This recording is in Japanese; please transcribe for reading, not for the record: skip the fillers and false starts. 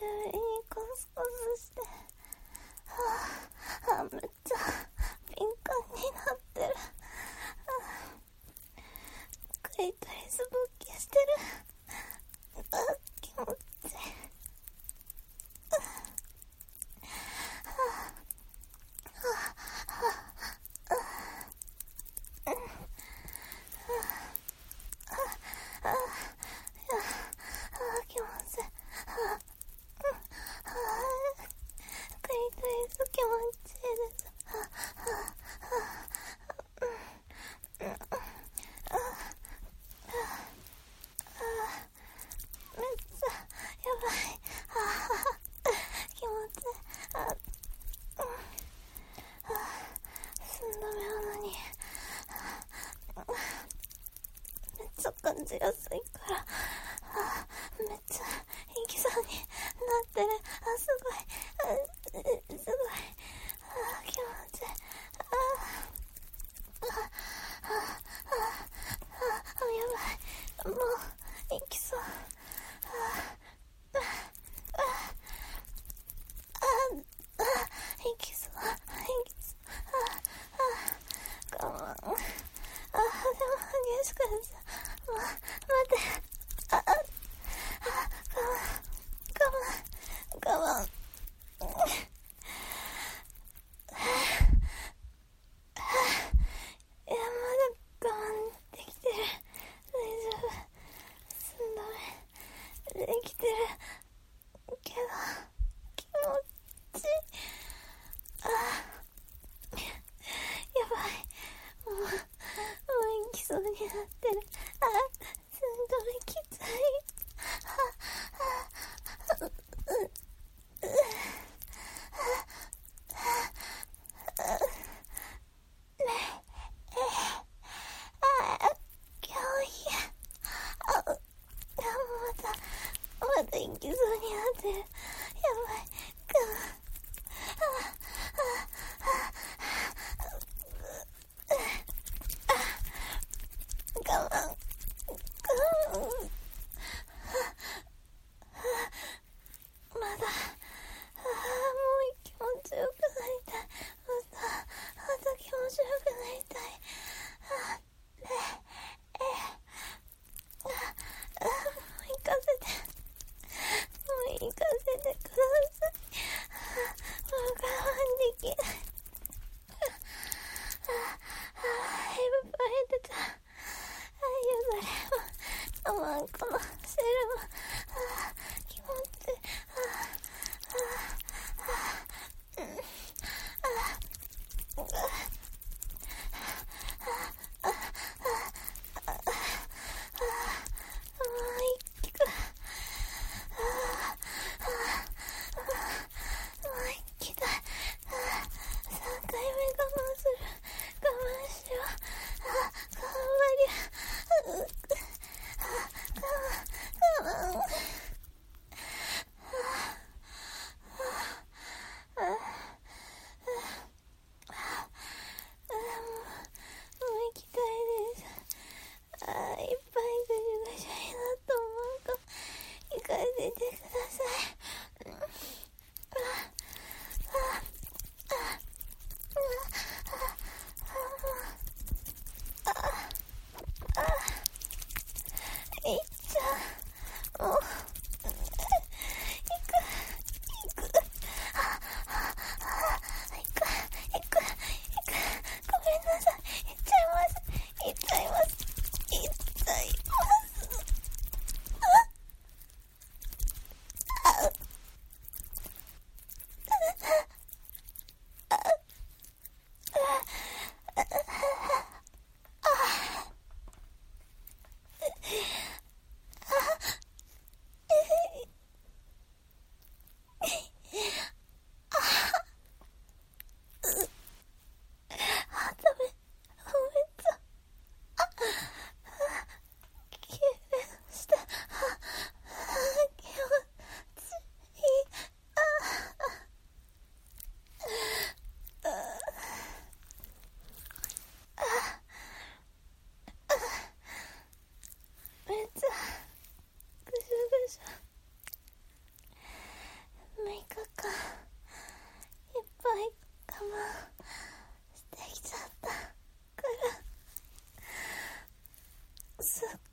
にコスコスして、めっちゃ敏感になってる。クリトリス勃起してる。気持ちいい。気持ちいい。クリトリス気持ちいいです。めっちゃやばい。気持ちいい。寸止めなのにめっちゃ感じやすいからめっちゃいきそうになってる。すごい。すごい。気持ちいい。やばい。もういきそう。いきそう。我慢。でも激しくなっちゃう。待って。我慢。いや、まだ我慢できてる。大丈夫。寸止めできてるけど気持ちいい。やばい。もう行きそうになってる。寸止めきつい。まだ行きそうになってる。やばい。我慢。まだ。もう気持ちよくなりたい。また気持ちよくなりたい。もう行かせて。もう行かせてください。もう我慢できない。いっぱい出た。このシェルも気持ちいい。 すっ